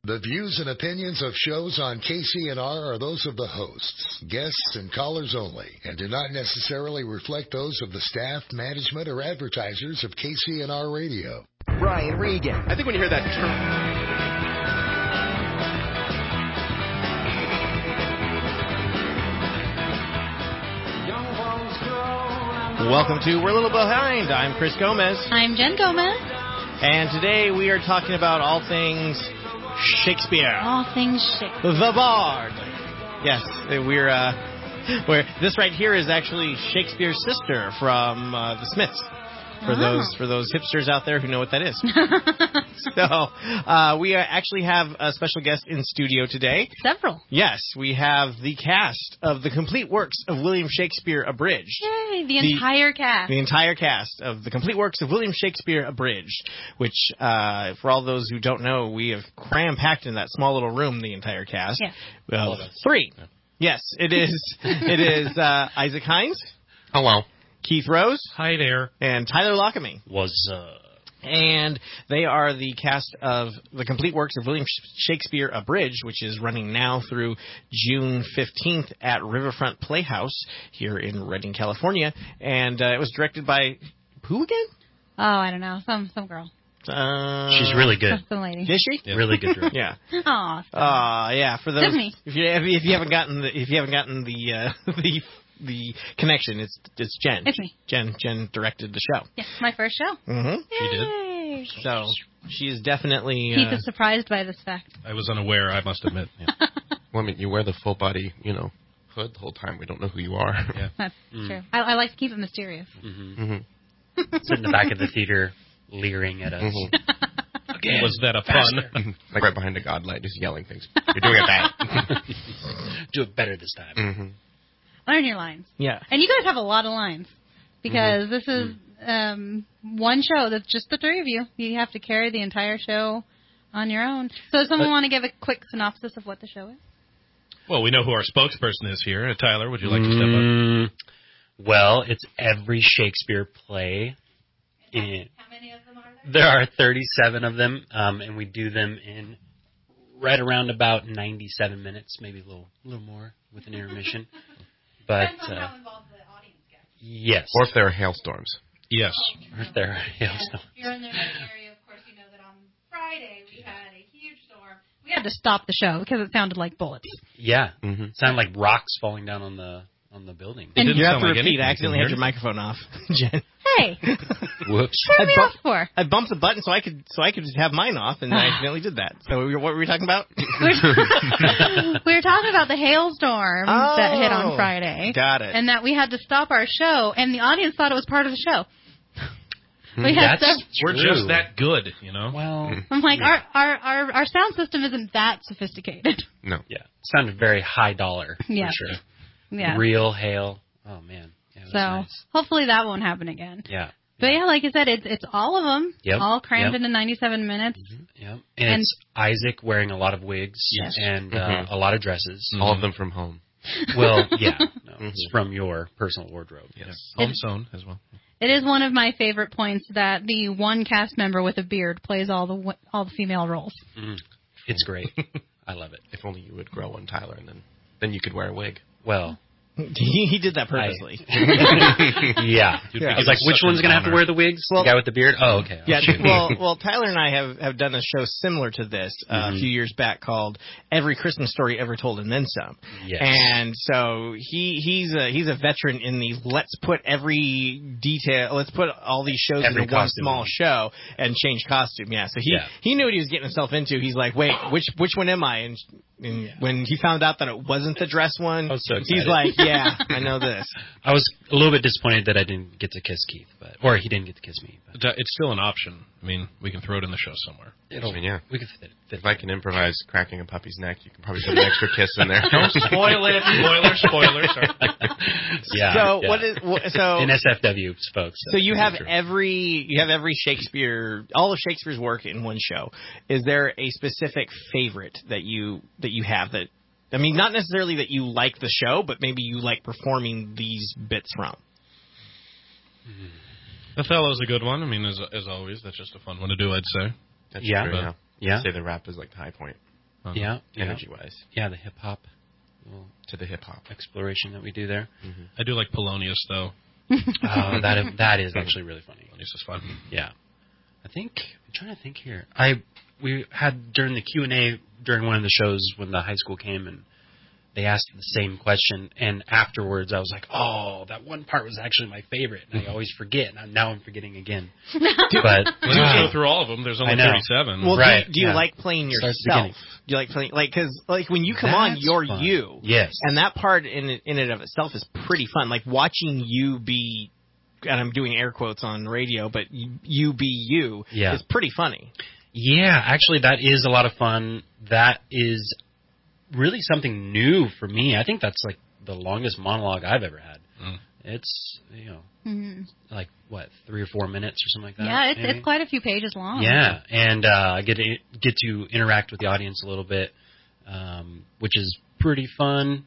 The views and opinions of shows on KCNR are those of the hosts, guests, and callers only, and do not necessarily reflect those of the staff, management, or advertisers of KCNR Radio. Brian Regan. I think when you hear that term... Welcome to We're a Little Behind. I'm Chris Gomez. I'm Jen Gomez. And today we are talking about all things Shakespeare. All things Shakespeare. The Bard. Yes, we're this right here is actually Shakespeare's sister from The Smiths. For those hipsters out there who know what that is. So, we actually have a special guest in studio today. Several. Yes, we have the cast of the complete works of William Shakespeare Abridged. Yay, the entire cast. The entire cast of the complete works of William Shakespeare Abridged, which, for all those who don't know, we have cram-packed in that small little room the entire cast. Yeah. Well, three. Yeah. Yes, it is. It is Isaac Hines. Hello. Keith Rose. Hi there. And Tyler Lockamy. What's And they are the cast of the complete works of William Shakespeare Abridged, which is running now through June 15th at Riverfront Playhouse here in Redding, California. And it was directed by who again? Oh, I don't know. Some girl. She's really good. Some lady. Is she? Yeah. Really good. Yeah. Aw. Yeah. For those, Disney. if you haven't gotten the connection, it's Jen. It's me. Jen directed the show. Yes, my first show. Mm-hmm. She did. So she is definitely. Keith is surprised by this fact. I was unaware, I must admit. Yeah. Well, I mean, you wear the full body, hood the whole time. We don't know who you are. Yeah. That's true. I like to keep it mysterious. Mm-hmm. Mm-hmm. Sit in the back of the theater, leering at us. Mm-hmm. Again, was that a pun? Like right behind a godlight, just yelling things. You're doing it bad. Do it better this time. Mm-hmm. Learn your lines. Yeah. And you guys have a lot of lines. Because this is one show that's just the three of you. You have to carry the entire show on your own. So does someone want to give a quick synopsis of what the show is? Well, we know who our spokesperson is here. Tyler, would you like to step up? Well, it's every Shakespeare play. How many of them are there? There are 37 of them, and we do them in right around about 97 minutes, maybe a little more with an intermission. But depends on how involved the audience gets. Yes. Or if there are hailstorms. Yes. Or if there are hailstones. If you're in the Redding area, of course, you know that on Friday we had a huge storm. We had to stop the show because it sounded like bullets. Yeah. Mm-hmm. It sounded like rocks falling down on the building. And you have to like repeat. anything. I accidentally had your microphone off, Jen. Hey, Whoops. what are we off for? I bumped the button so I could have mine off, and I accidentally did that. So what were we talking about? We were talking about the hailstorm that hit on Friday. Got it. And that we had to stop our show, and the audience thought it was part of the show. We had We're just that good, Well, I'm like, our sound system isn't that sophisticated. No. yeah. It sounded very high dollar, Yeah. for sure. Yeah. Real hail. Oh, man. Yeah, it was So nice. hopefully that won't happen again. Yeah. But yeah, like I said, it's all of them, Yep. all crammed Yep. into 97 minutes. Yeah. And it's Isaac wearing a lot of wigs Yes. and a lot of dresses. All of them from home. Well, yeah. No, it's from your personal wardrobe. Yes. Home sewn as well. It is one of my favorite points that the one cast member with a beard plays all the female roles. It's great. I love it. If only you would grow one, Tyler, and then you could wear a wig. Well, He did that purposely. yeah. I was like, which one's going to have to wear the wigs? Well, the guy with the beard? Oh, okay. Yeah, well, Tyler and I have done a show similar to this a few years back called Every Christmas Story Ever Told and Then Some. Yes. And so he's a veteran in the let's put all these shows Every into one costume. small show and change costume. Yeah, so he knew what he was getting himself into. He's like, wait, which one am I? And when he found out that it wasn't the dress one, I was so he's excited. like, yeah, I know this. I was a little bit disappointed that I didn't get to kiss Keith, or he didn't get to kiss me. But It's still an option. I mean, we can throw it in the show somewhere. I mean, yeah. we could fit it. If I can improvise cracking a puppy's neck, you can probably put an extra kiss in there. Don't spoil it. Spoiler. Sorry. Yeah. So yeah. what is so in SFW, folks? So you have true. every Shakespeare, all of Shakespeare's work in one show. Is there a specific favorite that you have that? I mean, not necessarily that you like the show, but maybe you like performing these bits from. Othello's a good one. I mean, as always, that's just a fun one to do, I'd say. That's Yeah. true, Yeah. I'd say the rap is like the high point. Uh-huh. Yeah. energy-wise, Yeah, the hip hop to the hip-hop. exploration that we do there. I do like Polonius, though. That is actually really funny. Polonius is fun. Yeah. I'm trying to think here. We had during the Q&A during one of the shows when the high school came and they asked the same question, and afterwards I was like, oh, that one part was actually my favorite, and I always forget, and now I'm forgetting again. But We don't go through all of them. There's only I know. 37. Well, Right, do you yeah. like playing Starts at the yourself? beginning. Do you like playing because when you come on, That's you're fun. you. Yes. And that part in and of itself is pretty fun. Like watching you be, and I'm doing air quotes on radio, but you be you Yeah. is pretty funny. Yeah, actually, that is a lot of fun. That is really something new for me. I think that's like the longest monologue I've ever had. Mm. It's, Mhm. like, 3 or 4 minutes or something like that? Yeah, maybe? it's quite a few pages long. Yeah, and I get to interact with the audience a little bit, which is pretty fun.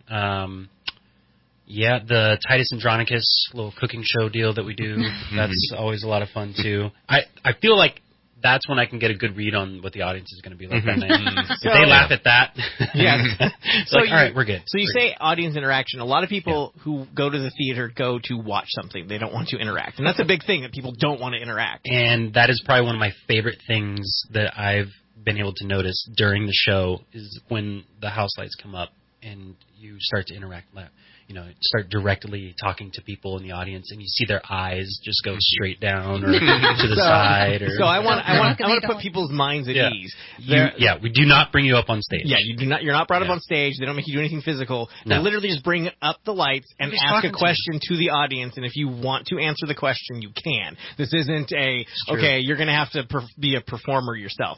Yeah, the Titus Andronicus little cooking show deal that we do, that's always a lot of fun, too. I feel like that's when I can get a good read on what the audience is going to be like that night. If they laugh at that, it's So like, all right, we're good. So you We're say audience interaction. A lot of people who go to the theater go to watch something. They don't want to interact. And that's a big thing, that people don't want to interact. And that is probably one of my favorite things that I've been able to notice during the show is when the house lights come up and you start to interact, start directly talking to people in the audience, and you see their eyes just go straight down or to the side. Or, So I want They to put don't. people's minds at Yeah. ease. we do not bring you up on stage. Yeah, you're not brought up Yeah. on stage. They don't make you do anything physical. No. They literally just bring up the lights and Just ask a talking to question to the audience. And if you want to answer the question, you can. This isn't okay, you're going to have to be a performer yourself.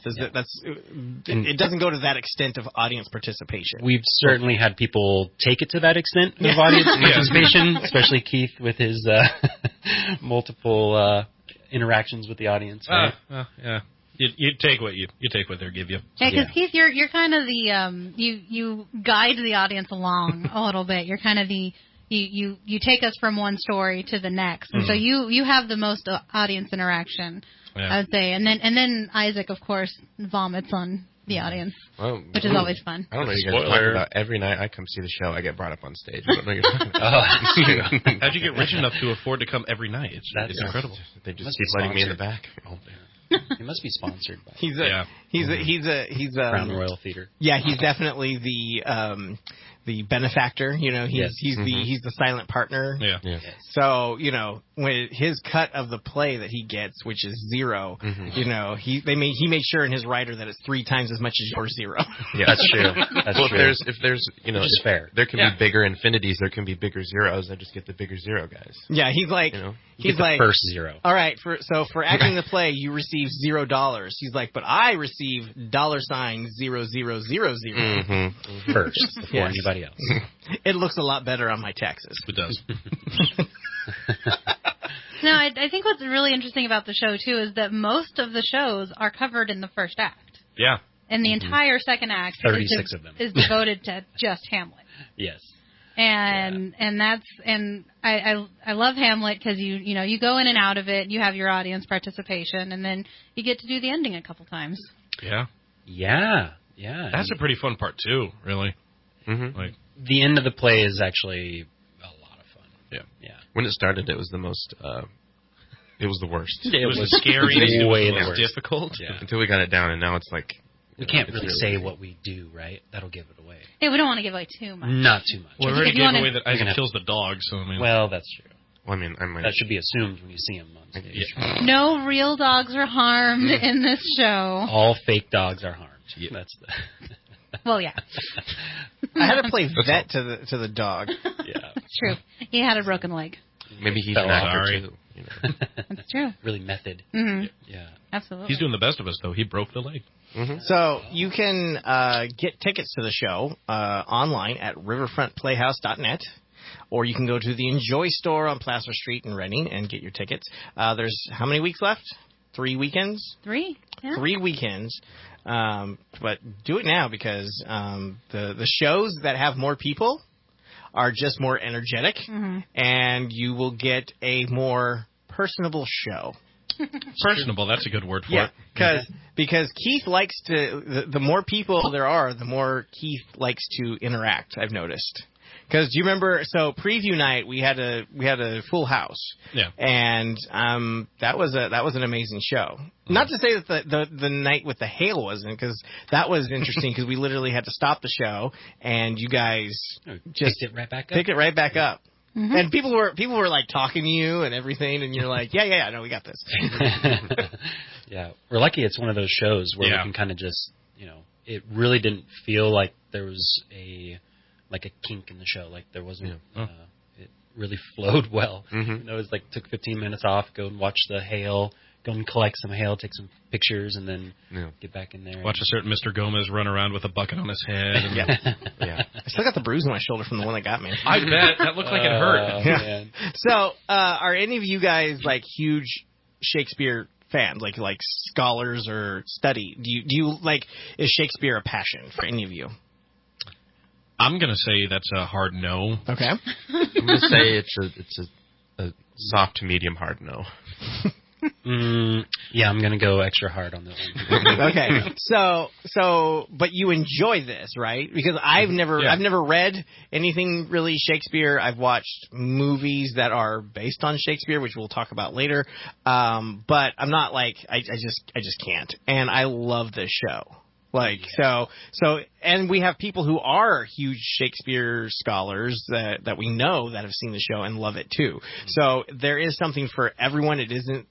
It doesn't go to that extent of audience participation. We've certainly had people take it to that extent of audience participation, especially Keith with his multiple interactions with the audience. Right? Yeah. You take what they give you. Yeah, because Yeah. Keith, you're kind of the you guide the audience along a little bit. You're kind of the you take us from one story to the next, and so you have the most audience interaction, Yeah. I would say. And then Isaac, of course, vomits on the audience, Well, which is always fun. I don't know what you guys are Spoiler. talking about. Every night I come see the show, I get brought up on stage. I don't know what you're talking about. How'd you get rich enough to afford to come every night? It's incredible. They just Must keep be letting me in the sponsored. back. Oh, It must be sponsored by He's Yeah. he's Crown Royal Theater. Yeah, he's definitely the benefactor. Yes. He's the silent partner. Yeah. yeah. So, when his cut of the play that he gets, which is 0, he made sure in his writer that it's 3 times as much as your 0. Yeah. That's true. That's Well, true. if there's Which is fair. there can Yeah. be bigger infinities, there can be bigger zeros. I just get the bigger 0 guys. Yeah, he's like, You know? You get he's the like, first 0. all right, for acting the play, you receive $0. He's like, but I receive $00000. Mm-hmm. First before Yes. anybody else. It looks a lot better on my taxes. It does. No, I think what's really interesting about the show too is that most of the shows are covered in the first act, Yeah. and the entire second act 36 of them. is devoted to just Hamlet. Yes. And I love Hamlet because you go in and out of it, you have your audience participation, and then you get to do the ending a couple times. Yeah. Yeah. Yeah. That's a pretty fun part too, really. Mm-hmm. Like, The end of the play is actually a lot of fun. yeah. Yeah. When it started, it was the most. It was the worst. It was scary. It It was way was the worst. difficult. Yeah. Until we got it down, and now it's like. We can't it's really say easy. what we do, right? That'll give it away. Yeah, we don't want to give away too much. Not too much. Well, we If already you gave wanna- away that You're Isaac gonna- kills the dog, so I mean. Well, that's true. Well, I mean, I might. That should be assumed when you see him on stage. Yeah. No real dogs are harmed in this show. All fake dogs are harmed. Yeah. That's the. Well, yeah, I had to play vet to the dog. Yeah. it's true. He had a broken leg. Maybe he's Fell an off. actor Sorry. too. You know. That's true. Really method. Hmm. Yeah. Absolutely. He's doing the best of us, though. He broke the leg. So you can get tickets to the show online at riverfrontplayhouse.net, or you can go to the Enjoy store on Placer Street in Reading and get your tickets. There's how many weeks left? 3 weekends? 3. Yeah. 3 weekends. But do it now because the shows that have more people are just more energetic, and you will get a more personable show. Personable. That's a good word for Yeah, it. because Keith likes to. The more people there are, the more Keith likes to interact. I've noticed. Because do you remember? So preview night we had a full house. Yeah. And that was an amazing show. Not to say that the night with the hail wasn't, because that was interesting because we literally had to stop the show and you guys just picked it right back up. Picked it right back up. Mm-hmm. And people were like talking to you and everything, and you're like, yeah, no, we got this. Yeah, we're lucky. It's one of those shows where we can kind of just, it really didn't feel like there was a kink in the show. Like there wasn't. It really flowed well. Mm-hmm. It was like took 15 minutes off, go and watch the hail, go and collect some hail, take some pictures, and then get back in there. Watch a certain Mr. Gomez run around with a bucket on his head. And yeah. I still got the bruise on my shoulder from the one that got me. I bet. That looked like it hurt. Man. So, are any of you guys like huge Shakespeare fans, like scholars or study? Do you like, is Shakespeare a passion for any of you? I'm going to say that's a hard no. Okay. I'm going to say it's a soft to medium hard no. Yeah, I'm going to go extra hard on this one. Okay. So, but you enjoy this, right? Because I've never read anything really Shakespeare. I've watched movies that are based on Shakespeare, which we'll talk about later. But I'm not like, I just can't. And I love this show. And we have people who are huge Shakespeare scholars that we know that have seen the show and love it too. So there is something for everyone.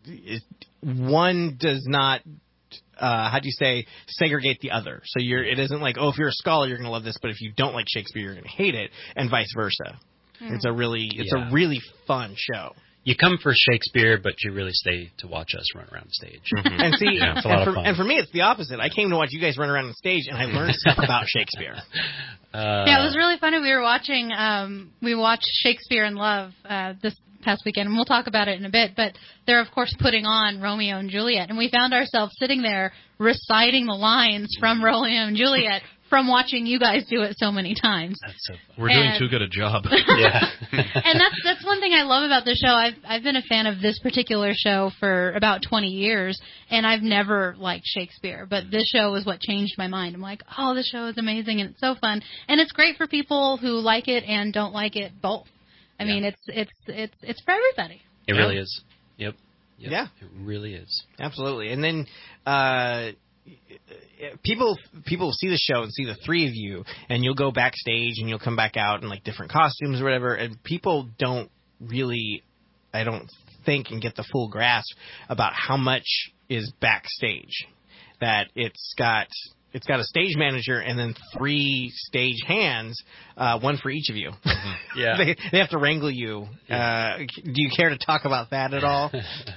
One does not, segregate the other. So it isn't like, if you're a scholar, you're going to love this, but if you don't like Shakespeare, you're going to hate it, and vice versa. Mm. It's a really fun show. You come for Shakespeare, but you really stay to watch us run around stage. Mm-hmm. And see, it's a lot of fun. And for me, it's the opposite. I came to watch you guys run around the stage, and I learned stuff about Shakespeare. Yeah, it was really funny. We were watching, we watched Shakespeare in Love this past weekend, and we'll talk about it in a bit. But they're, of course, putting on Romeo and Juliet, and we found ourselves sitting there reciting the lines from Romeo and Juliet from watching you guys do it so many times. That's so fun. We're doing too good a job. Yeah. And that's one thing I love about the show. I've been a fan of this particular show for about 20 years, and I've never liked Shakespeare. But this show is what changed my mind. I'm like, this show is amazing, and it's so fun. And it's great for people who like it and don't like it both. I mean, it's for everybody. It really is. Yep. Yeah. It really is. Absolutely. And then people see the show and see the three of you, and you'll go backstage and you'll come back out in like different costumes or whatever, and people don't really, I don't think, and get the full grasp about how much is backstage. That it's got a stage manager and then 3 stage hands, one for each of you. Mm-hmm. Yeah. They have to wrangle you. Yeah. Do you care to talk about that at all?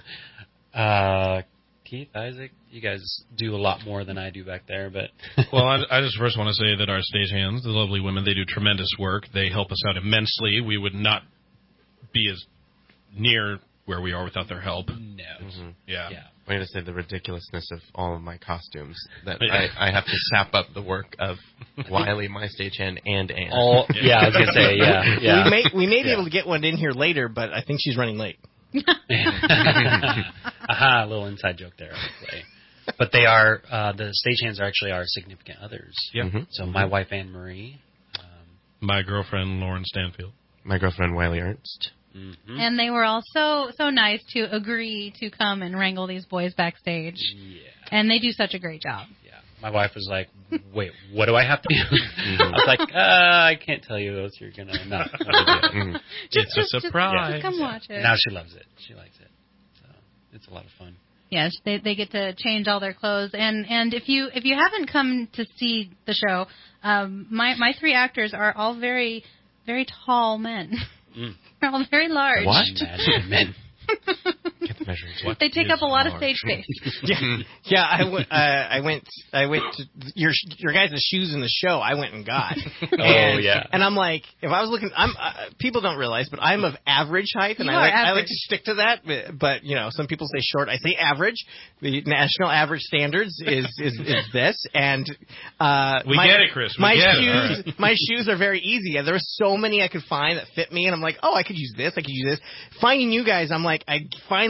Keith, Isaac, you guys do a lot more than I do back there, but... Well, I just first want to say that our stage hands, the lovely women, they do tremendous work. They help us out immensely. We would not be as near where we are without their help. No. Mm-hmm. Yeah. I'm going to say the ridiculousness of all of my costumes, that I have to sap up the work of Wiley, my stagehand, and Ann. Yeah, I was going to say, yeah. We may be able to get one in here later, but I think she's running late. Aha, a little inside joke there. But they are, the stagehands are actually our significant others. Yeah. Mm-hmm. So my wife, Anne Marie. My girlfriend, Lauren Stanfield. My girlfriend, Wiley Ernst. Mm-hmm. And they were all so nice to agree to come and wrangle these boys backstage. Yeah. And they do such a great job. Yeah. My wife was like, wait, what do I have to do? I was like, I can't tell you else. You're going to not. It's a surprise. Just come watch it. Now she loves it. She likes it. So it's a lot of fun. Yes, they get to change all their clothes. And if you haven't come to see the show, my 3 actors are all very, very tall men. They're all very large. What? Men. Get the measurements. What they take up a lot of stage space. Yeah. I went to your guys' shoes in the show. I went and got. And I'm like, if I was looking, people don't realize, but I'm of average height, and I like to stick to that. But some people say short. I say average. The national average standards is this, and we get it, Chris. My shoes are very easy. There were so many I could find that fit me, and I'm like, I could use this. Finding you guys, I'm like, I finally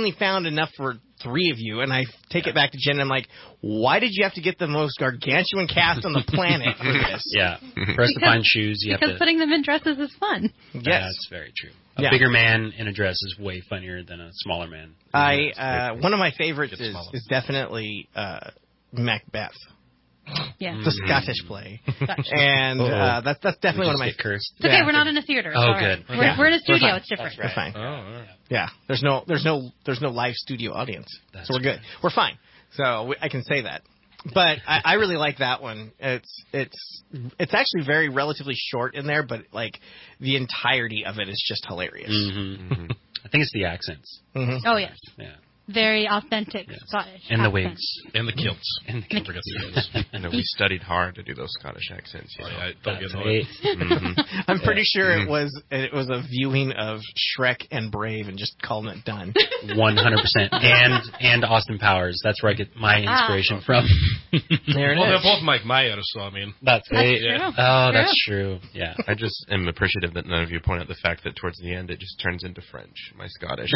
only found enough for 3 of you, and I take it back to Jen, and I'm like, why did you have to get the most gargantuan cast on the planet for this? Yeah. For us to find shoes, you have to... Because putting them in dresses is fun. Yes. That's very true. A bigger man in a dress is way funnier than a smaller man. One of my favorites is definitely Macbeth. Yeah. The Scottish play. And that's definitely one of my... cursed. It's okay, we're not in a theater. Oh, Sorry. good. We're in a studio. It's different. We're fine. Oh, all right. Yeah. There's no live studio audience. So we're good. We're fine. So I can say that. But I really like that one. It's actually very relatively short in there, but like the entirety of it is just hilarious. Mm-hmm. Mm-hmm. I think it's the accents. Mm-hmm. Oh, yes. Yeah. Very authentic Scottish And the accent. wigs. And the kilts. And the Don't forget the kilts. We studied hard to do those Scottish accents. You know? I don't get That's annoyed. right. I'm pretty sure it was a viewing of Shrek and Brave and just calling it done. 100%. And Austin Powers. That's where I get my inspiration from. There it Well, is. they're both Mike Myers, so I mean. That's right. True. Oh, that's true. Yeah. I just am appreciative that none of you point out the fact that towards the end it just turns into French. My Scottish.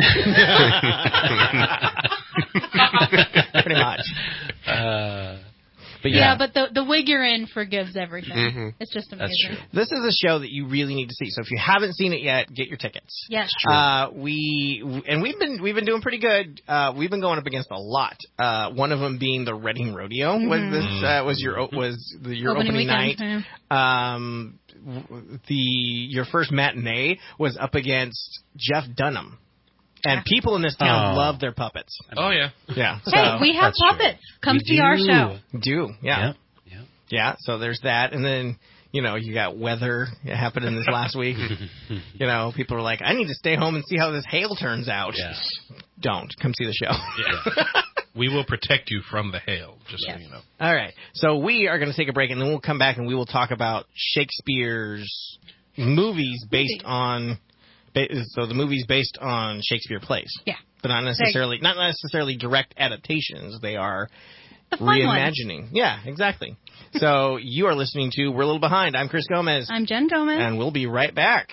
Pretty much. But Yeah, but the wig you're in forgives everything. Mm-hmm. It's just amazing. That's true. This is a show that you really need to see. So if you haven't seen it yet, get your tickets. Yes. We've been doing pretty good. We've been going up against a lot. One of them being the Reading Rodeo. Was your opening night. Yeah. Your first matinee was up against Jeff Dunham. And people in this town love their puppets. Oh, yeah. Yeah. So Hey, we have that's true. puppets. Come We see our do. show. Yeah. Yep. Yeah, so there's that. And then, you got weather happening this last week. People are like, I need to stay home and see how this hail turns out. Yeah. Don't. Come see the show. Yeah. We will protect you from the hail, just so you know. All right. So we are going to take a break, and then we'll come back and we will talk about Shakespeare's movies based on... So the movies based on Shakespeare plays. Yeah. But not necessarily direct adaptations. They are The fun reimagining. ones. Yeah, exactly. So you are listening to We're a Little Behind. I'm Chris Gomez. I'm Jen Gomez. And we'll be right back.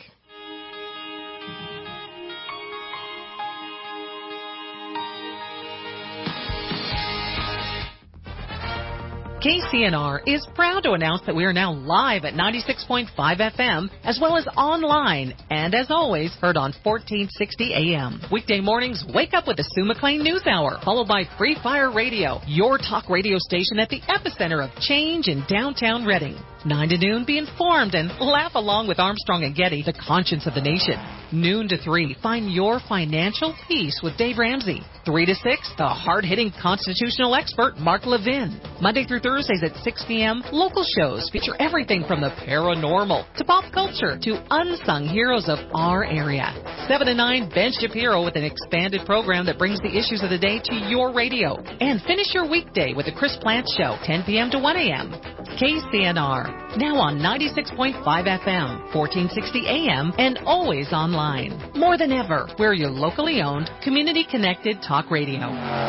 KCNR is proud to announce that we are now live at 96.5 FM, as well as online, and as always, heard on 1460 AM. Weekday mornings, wake up with the Sue McLean News Hour, followed by Free Fire Radio, your talk radio station at the epicenter of change in downtown Reading. 9 to noon, be informed and laugh along with Armstrong and Getty, the conscience of the nation. Noon to 3, find your financial peace with Dave Ramsey. 3 to 6, the hard-hitting constitutional expert, Mark Levin. Monday through Thursdays at 6 p.m., local shows feature everything from the paranormal to pop culture to unsung heroes of our area. 7 to 9, Ben Shapiro with an expanded program that brings the issues of the day to your radio. And finish your weekday with the Chris Plant Show, 10 p.m. to 1 a.m. KCNR, now on 96.5 FM, 1460 AM, and always online. More than ever, we're your locally owned, community-connected talk radio.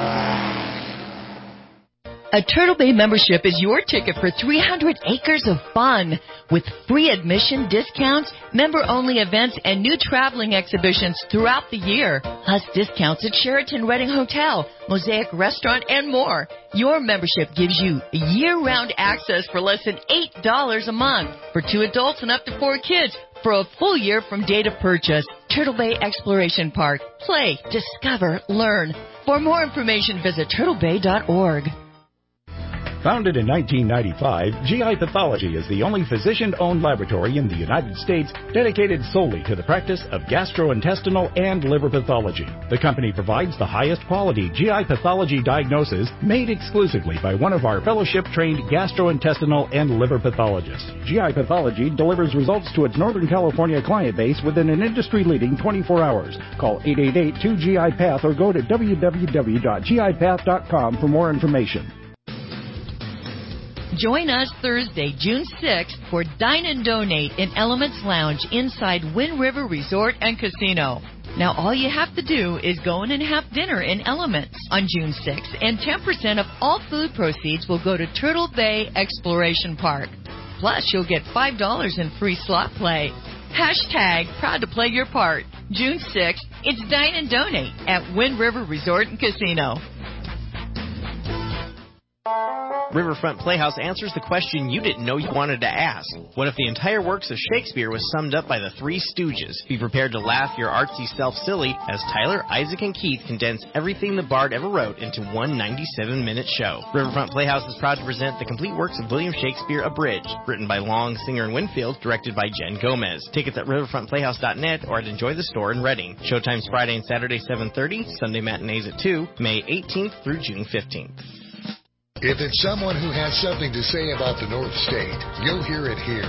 A Turtle Bay membership is your ticket for 300 acres of fun with free admission discounts, member-only events, and new traveling exhibitions throughout the year, plus discounts at Sheraton Reading Hotel, Mosaic Restaurant, and more. Your membership gives you year-round access for less than $8 a month for 2 adults and up to 4 kids for a full year from date of purchase. Turtle Bay Exploration Park. Play, discover, learn. For more information, visit turtlebay.org. Founded in 1995, GI Pathology is the only physician-owned laboratory in the United States dedicated solely to the practice of gastrointestinal and liver pathology. The company provides the highest quality GI pathology diagnosis made exclusively by one of our fellowship-trained gastrointestinal and liver pathologists. GI Pathology delivers results to its Northern California client base within an industry-leading 24 hours. Call 888-2GI-PATH or go to www.gipath.com for more information. Join us Thursday, June 6th for Dine and Donate in Elements Lounge inside Wind River Resort and Casino. Now, all you have to do is go in and have dinner in Elements on June 6th, and 10% of all food proceeds will go to Turtle Bay Exploration Park. Plus, you'll get $5 in free slot play. Hashtag proud to play your part. June 6th, it's Dine and Donate at Wind River Resort and Casino. Riverfront Playhouse answers the question you didn't know you wanted to ask. What if the entire works of Shakespeare was summed up by the Three Stooges? Be prepared to laugh your artsy self silly as Tyler, Isaac, and Keith condense everything the Bard ever wrote into one 97-minute show. Riverfront Playhouse is proud to present the complete works of William Shakespeare Abridged, written by Long, Singer, and Winfield, directed by Jen Gomez. Tickets at riverfrontplayhouse.net or at Enjoy the Store in Reading. Showtimes Friday and Saturday 7:30, Sunday matinees at 2, May 18th through June 15th. If it's someone who has something to say about the North State, you'll hear it here.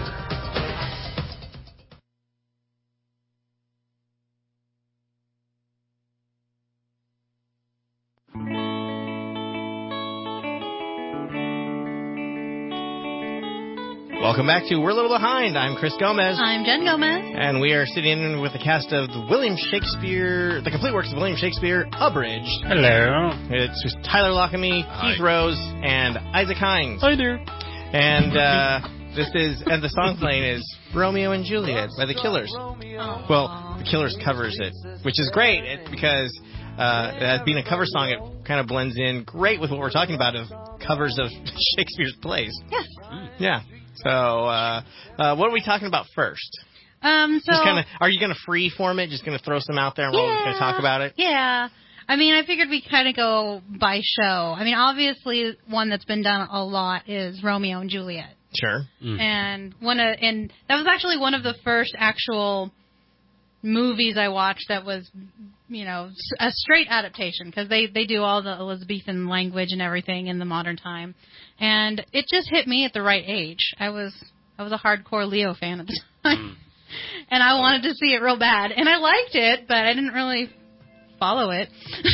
Welcome back to We're a Little Behind. I'm Chris Gomez. I'm Jen Gomez. And we are sitting in with the cast of the complete works of William Shakespeare Abridged. Hello. It's just Tyler Lockamy, Keith Rose, and Isaac Hines. Hi there. And the song playing is Romeo and Juliet by the Killers. Well, the Killers covers it, which is great because as being a cover song, it kind of blends in great with what we're talking about of covers of Shakespeare's plays. Yes. Yeah. So, what are we talking about first? Just kind of, are you going to freeform it? Just going to throw some out there and we're going to talk about it? Yeah. I mean, I figured we kind of go by show. I mean, obviously, one that's been done a lot is Romeo and Juliet. Sure. And and that was actually one of the first actual movies I watched that was, a straight adaptation, because they do all the Elizabethan language and everything in the modern time. And it just hit me at the right age. I was a hardcore Leo fan at the time. And I wanted to see it real bad. And I liked it, but I didn't really follow it.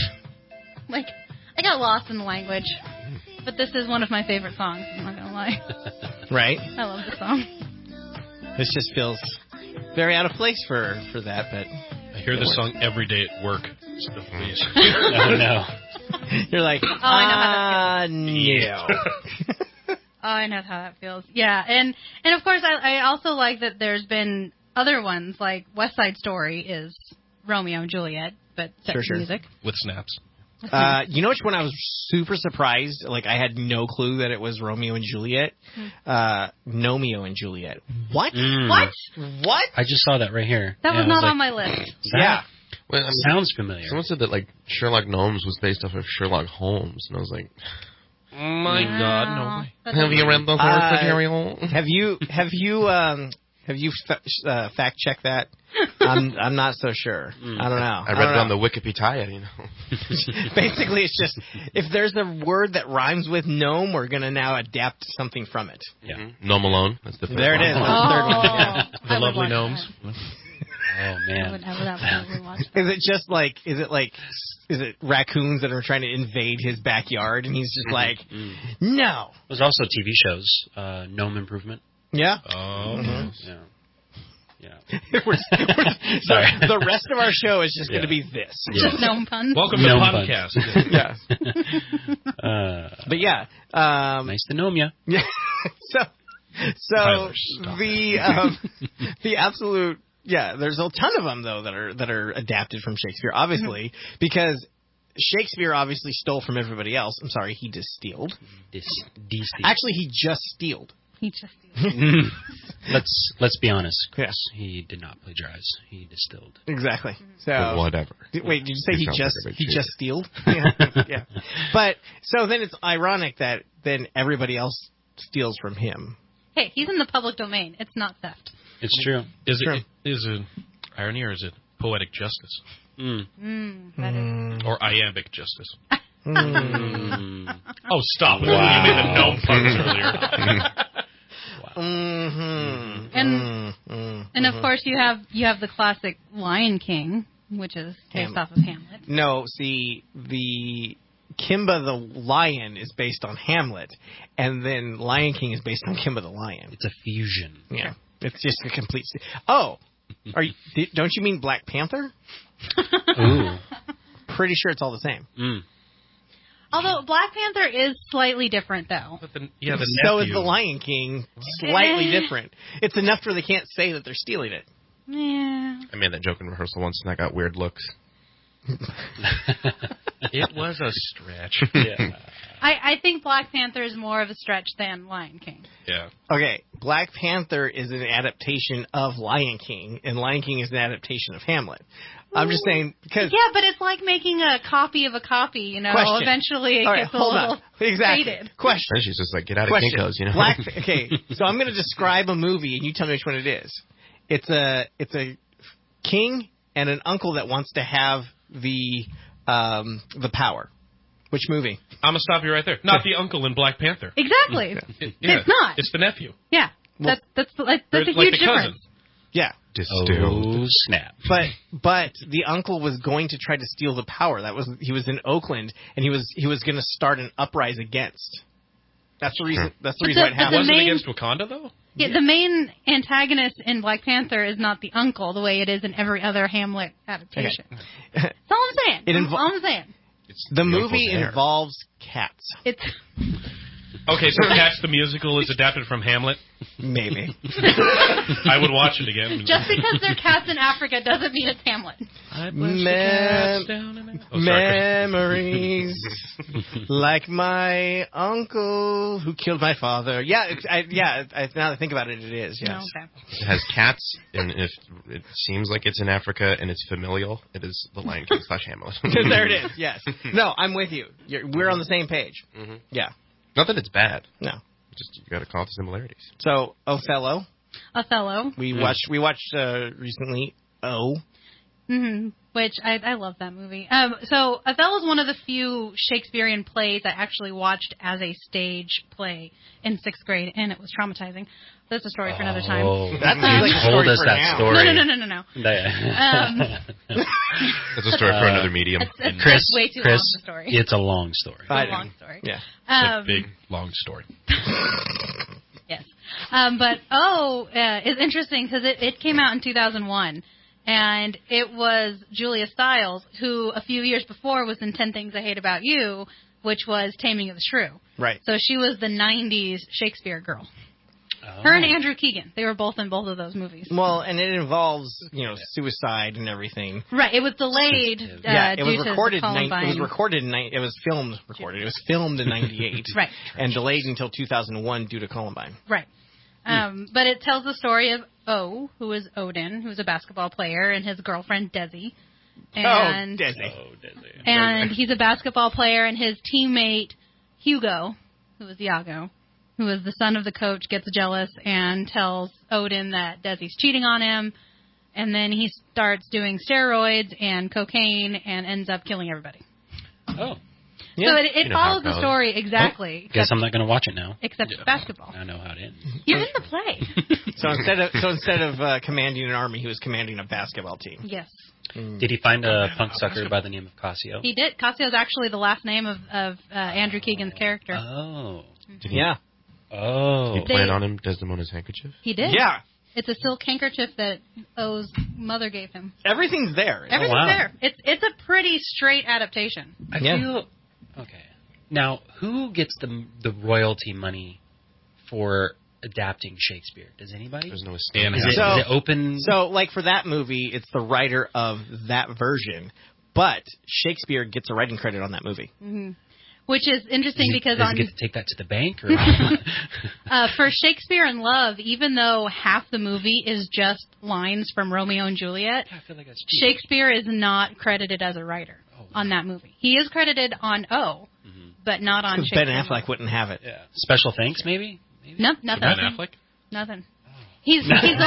I got lost in the language. But this is one of my favorite songs, I'm not going to lie. Right? I love the song. This just feels very out of place for that, but I hear this song every day at work. So please. Oh, no. You're like, I know how that feels. Oh, I know how that feels. Yeah, and of course, I also like that there's been other ones, like West Side Story is Romeo and Juliet, but set to music. With snaps. You know which one I was super surprised? Like, I had no clue that it was Romeo and Juliet. Nomeo and Juliet. What? What? I just saw that right here. That was not on my list. Yeah. Well, sounds familiar. Someone said that, Sherlock Gnomes was based off of Sherlock Holmes, and I was like, oh my God, no way. Have you read the horse material? Have you fact checked that? I'm not so sure. I don't know. I read it on the Wikipedia, Basically, it's just, if there's a word that rhymes with gnome, we're going to now adapt something from it. Yeah. Mm-hmm. Gnome Alone. That's the first There one. it is. That's the third one. Yeah. The Lovely Gnomes. Oh, man. I would absolutely watch Is it raccoons that are trying to invade his backyard, and he's just like, no. There's also TV shows, Gnome Improvement. Yeah. Oh. Yeah. Yeah. Sorry. The rest of our show is just going to be this. Yeah. Just gnome puns. Welcome to the podcast. Yeah. But yeah. Nice to know ya. Yeah. So Tyler, the absolute, there's a ton of them though that are adapted from Shakespeare, obviously, because Shakespeare obviously stole from everybody else. I'm sorry, he distilled. Actually, he just stealed. He just Let's be honest, Chris. Yes. He did not plagiarize. He distilled. Exactly. So But whatever. Wait, did you say he just stealed? Yeah. But so then it's ironic that then everybody else steals from him. Hey, he's in the public domain. It's not theft. It's true. Is it irony or is it poetic justice? That is. Or iambic justice? Mm. Oh, stop it. You made the gnome puns earlier. And of course you have the classic Lion King, which is based off of Hamlet. No, see, the Kimba the Lion is based on Hamlet, and then Lion King is based on Kimba the Lion. It's a fusion. Yeah, it's just a complete. Oh, don't you mean Black Panther? Ooh. Pretty sure it's all the same. Mm. Although Black Panther is slightly different, though. But so is the Lion King, slightly different. It's enough where they can't say that they're stealing it. Yeah. I made that joke in rehearsal once, and I got weird looks. It was a stretch. Yeah. I think Black Panther is more of a stretch than Lion King. Yeah. Okay, Black Panther is an adaptation of Lion King, and Lion King is an adaptation of Hamlet. I'm just saying because Yeah, but it's like making a copy of a copy, you know. Question. Eventually it All right, gets a hold little on. Exactly. faded. Question. Then she's just like, get out of Question. Kinko's, you know? Okay, so I'm going to describe a movie, and you tell me which one it is. It's a king and an uncle that wants to have the power. Which movie? I'm gonna stop you right there. Not the uncle in Black Panther. Exactly. Yeah. It's not. It's the nephew. Yeah. Well, That's a Like huge the difference. cousin. Yeah, Distilled. Oh, snap. but the uncle was going to try to steal the power. He was in Oakland, and he was going to start an uprising against. That's the reason. That's the reason why it but the happened. Was it main- against Wakanda though? Yeah, the main antagonist in Black Panther is not the uncle the way it is in every other Hamlet adaptation. That's all I'm saying. That's all I'm saying. The the movie uncle's hair. involves cats. It's Okay, so Cats the musical is adapted from Hamlet. Maybe. I would watch it again. just because they're cats in Africa doesn't mean it's Hamlet. Memories like my uncle who killed my father. Yeah, now that I think about it, it is. Yes. No, okay. It has cats, and if it seems like it's in Africa and it's familial, it is the Lion King / Hamlet. There it is. Yes. No, I'm with you. We're on the same page. Mm-hmm. Yeah. Not that it's bad. No. Just you got to call it the similarities. So Othello. Othello. We watched recently. Which I love that movie. So Othello is one of the few Shakespearean plays I actually watched as a stage play in 6th grade, and it was traumatizing. That's a story for another time. That's you like a told story us for that now. story. No. That's a story for another medium. It's Chris, way too Chris, long of a story. it's a long story. It's a long story. Yeah. It's a big, long story. Yes. But it's interesting because it came out in 2001. And it was Julia Stiles, who a few years before was in 10 Things I Hate About You, which was Taming of the Shrew. Right. So she was the 90s Shakespeare girl. Oh. Her and Andrew Keegan. They were both in both of those movies. Well, and it involves, suicide and everything. Right. It was delayed It due was to recorded. Columbine. It was filmed in '98. Right. And delayed until 2001 due to Columbine. Right. But it tells the story of O, who is Odin, who's a basketball player, and his girlfriend Desi. And, Desi. And he's a basketball player, and his teammate Hugo, who is Iago, who is the son of the coach, gets jealous and tells Odin that Desi's cheating on him. And then he starts doing steroids and cocaine and ends up killing everybody. Oh. So it follows the story exactly. Oh, guess I'm not going to watch it now. Except it's basketball. I know how it ends. You're in the play. So instead of commanding an army, he was commanding a basketball team. Yes. Did he find a punk sucker by the name of Cassio? He did. Cassio's actually the last name of Andrew Keegan's character. Oh. Yeah. Oh. Did he plan on him Desdemona's handkerchief? He did. Yeah. It's a silk handkerchief that O's mother gave him. Everything's there. Everything's there. It's a pretty straight adaptation. I feel... Okay. Now, who gets the royalty money for adapting Shakespeare? Does anybody? There's no estate. Is it open? So, like for that movie, it's the writer of that version, but Shakespeare gets a writing credit on that movie. Mm-hmm. Which is interesting because does he get to take that to the bank? Or for Shakespeare in Love, even though half the movie is just lines from Romeo and Juliet, I feel like that's Shakespeare is not credited as a writer on that movie. He is credited on but not on Shakespeare. Ben Affleck wouldn't have it. Yeah. Special thanks, maybe? No, nothing. Ben Affleck? Nothing. He's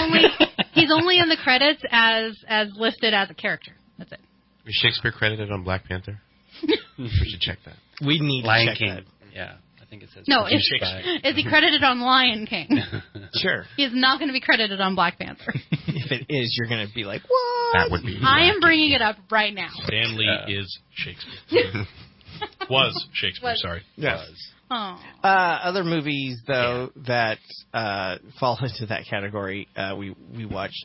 only in the credits as listed as a character. That's it. Is Shakespeare credited on Black Panther? We should check that. We need Lion to check King. that. Yeah, I think it says. No, produced by- is he credited on Lion King? Sure. He is not going to be credited on Black Panther. If it is, you're going to be like, what? That would be. I am bringing it up right now. Stan Lee is Shakespeare. Was Shakespeare, sorry. Yes. Oh. Other movies, though, that fall into that category, we watched.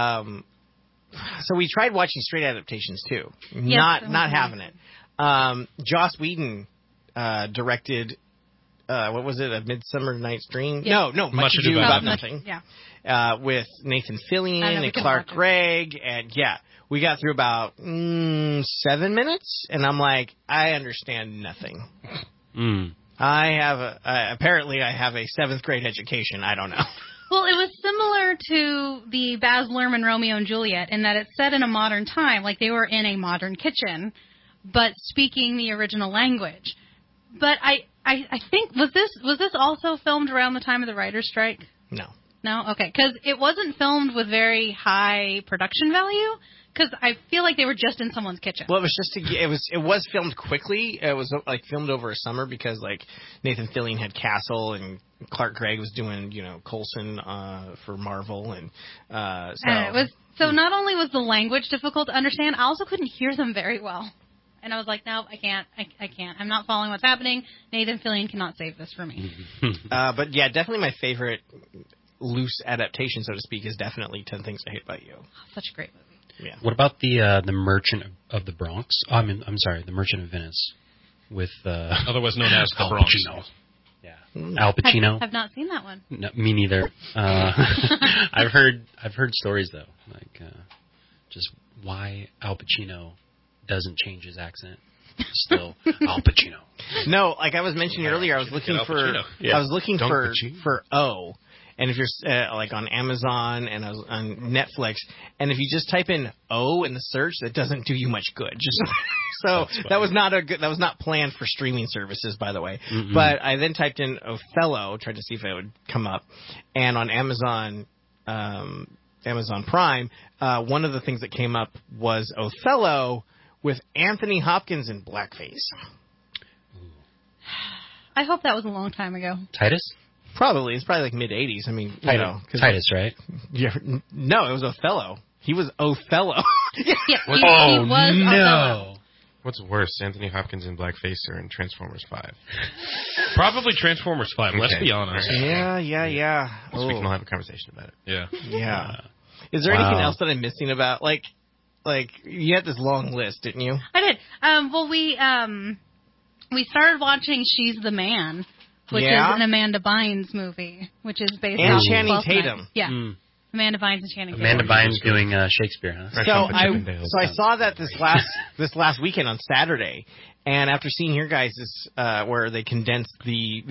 So we tried watching straight adaptations, too. Yes, Not having it. Joss Whedon directed what was it? A Midsummer Night's Dream? Yeah. No, Much Ado About Nothing. Nothing. Yeah. With Nathan Fillion and can Clark watch it. Gregg, and we got through about 7 minutes, and I'm like, I understand nothing. I have apparently I have a 7th grade education. I don't know. Well, it was similar to the Baz Luhrmann Romeo and Juliet in that it's set in a modern time, like they were in a modern kitchen, but speaking the original language. But I think was this also filmed around the time of the writer's strike? No, okay, because it wasn't filmed with very high production value. Because I feel like they were just in someone's kitchen. Well, it was just it was filmed quickly. It was like filmed over a summer because like Nathan Fillion had Castle and Clark Gregg was doing Coulson for Marvel and it was not only was the language difficult to understand, I also couldn't hear them very well. And I was like, no, I can't. I'm not following what's happening. Nathan Fillion cannot save this for me. But yeah, definitely my favorite loose adaptation, so to speak, is definitely 10 Things I Hate About You. Such a great movie. Yeah. What about the Merchant of the Bronx? I'm sorry, the Merchant of Venice with otherwise known as the Al Bronx. Pacino. Yeah, Al Pacino. Have not seen that one. No, me neither. I've heard stories though, like just why Al Pacino doesn't change his accent. Still Al Pacino. No, like I was mentioning earlier, I was looking for O. And if you're like on Amazon and on Netflix, and if you just type in O in the search, that doesn't do you much good. So that was not planned for streaming services, by the way. Mm-hmm. But I then typed in Othello, tried to see if it would come up, and on Amazon Prime, one of the things that came up was Othello with Anthony Hopkins in blackface. I hope that was a long time ago. Titus? Probably. It's probably like mid-'80s. I mean, Titus, right? Yeah, no, it was Othello. He was Othello. Yeah, he was no. Othello. What's worse, Anthony Hopkins in blackface or in Transformers 5? Probably Transformers 5, let's be honest. Yeah. So we can all have a conversation about it. Yeah. Is there anything else that I'm missing about? Like, you had this long list, didn't you? I did. Well, we started watching She's the Man, which is an Amanda Bynes movie, which is based on Channing Tatum. Yeah. Amanda Bynes and Channing Tatum. Amanda Bynes doing Shakespeare, huh? So I saw that this last weekend on Saturday, and after seeing your guys' where they condensed the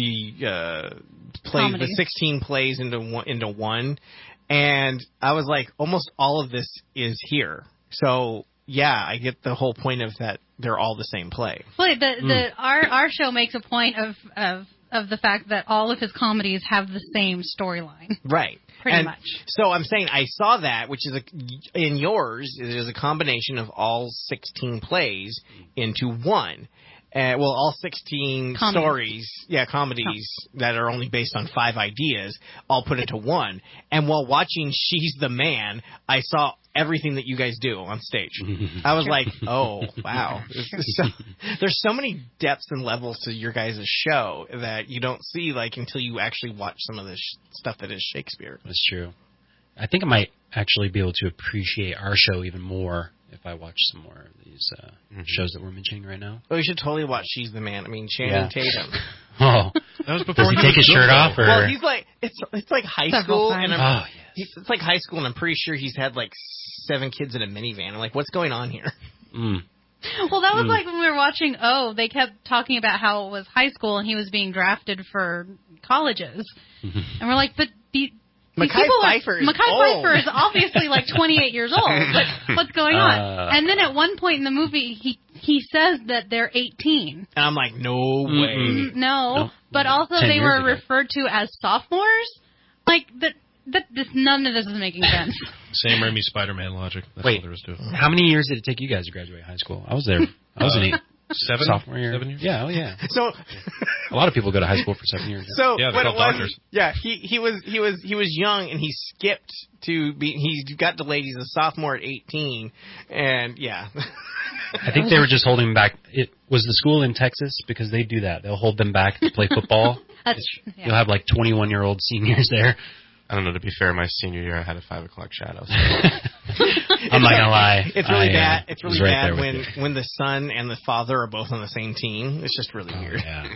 plays, the 16 plays into one, and I was like, almost all of this is here. So yeah, I get the whole point of that. They're all the same play. Well, our show makes a point of the fact that all of his comedies have the same storyline. Right. Pretty much. So I'm saying I saw that, which is in yours, it is a combination of all 16 plays into one. All 16 stories, comedies that are only based on 5 ideas, all put into one. And while watching She's the Man, I saw everything that you guys do on stage. I was like, oh, wow. There's so many depths and levels to your guys' show that you don't see until you actually watch some of the stuff that is Shakespeare. That's true. I think I might actually be able to appreciate our show even more if I watch some more of these shows that we're mentioning right now. Well, you should totally watch She's the Man. I mean, Channing Tatum. Oh, that was before he take his shirt off? Or? Well, he's like it's like high school, and it's like high school, and I'm pretty sure he's had 7 kids in a minivan. I'm like, what's going on here? Well, that was like when we were watching they kept talking about how it was high school and he was being drafted for colleges, and we're like, but Mekhi Phifer is obviously 28 years old. What's going on? And then at one point in the movie, he says that they're 18. And I'm like, no way. No. But also they were referred to as sophomores. None of this is making sense. Sam Raimi Spider-Man logic. That's all there is to it. How many years did it take you guys to graduate high school? I was there. I was in 7 sophomore year. 7 years? Yeah, yeah. So a lot of people go to high school for 7 years. So yeah, what it was, doctors. Yeah, he was young and he skipped he got delayed. He's a sophomore at 18, and yeah. I think they were just holding him back. It was the school in Texas because they do that. They'll hold them back to play football. You'll have 21-year-old seniors there. I don't know. To be fair, my senior year I had a 5 o'clock shadow. So. I'm not gonna lie. It's really bad. It's really bad when the son and the father are both on the same team. It's just really weird. Yeah.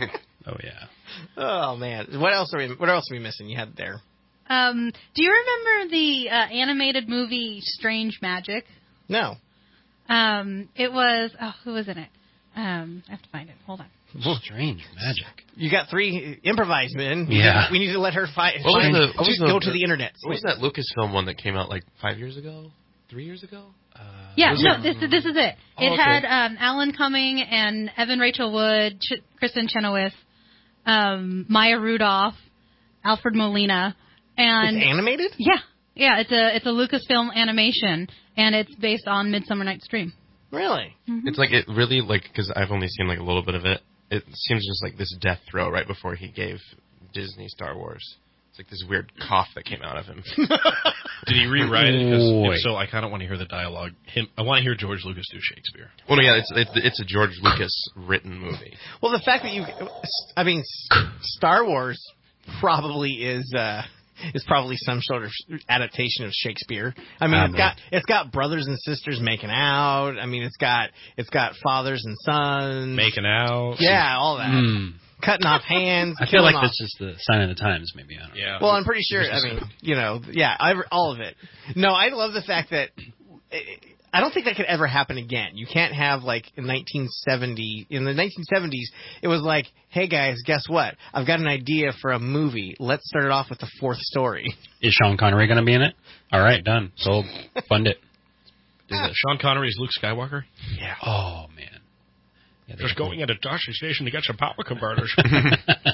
Oh, yeah. Oh, man. What else are we missing? You had there. Do you remember the animated movie Strange Magic? No. It was... Oh, who was in it? I have to find it. Hold on. Strange Magic. You got 3 improvised men. Yeah. We need to let her find. Go to the internet. What was that Lucasfilm one that came out like 5 years ago? 3 years ago? Yeah, no, this is it. It okay. had Alan Cumming and Evan Rachel Wood, Kristen Chenoweth, Maya Rudolph, Alfred Molina, and It's animated? Yeah. It's a Lucasfilm animation, and it's based on Midsummer Night's Dream. Really? Mm-hmm. It's like it really because I've only seen like a little bit of it. It seems just like this death throw right before he gave Disney Star Wars. It's like this weird cough that came out of him. Did he rewrite it? Because if so, I kind of want to hear the dialogue. I want to hear George Lucas do Shakespeare. Well, no, yeah, it's a George Lucas written movie. Well, the fact that Star Wars probably is probably some sort of adaptation of Shakespeare. I mean, it's got brothers and sisters making out. I mean, it's got fathers and sons making out. Yeah, all that. Cutting off hands. I feel like that's just the sign of the times, maybe. I don't know. Yeah. Well, I'm pretty sure. I mean, all of it. No, I love the fact that I don't think that could ever happen again. You can't have like in the 1970s, it was like, hey guys, guess what? I've got an idea for a movie. Let's start it off with the 4th story. Is Sean Connery going to be in it? All right, done. Sold. Fund it. Sean Connery is Luke Skywalker? Yeah. Oh, man. Yeah, just going into Dodge Station to get some power converters. That'd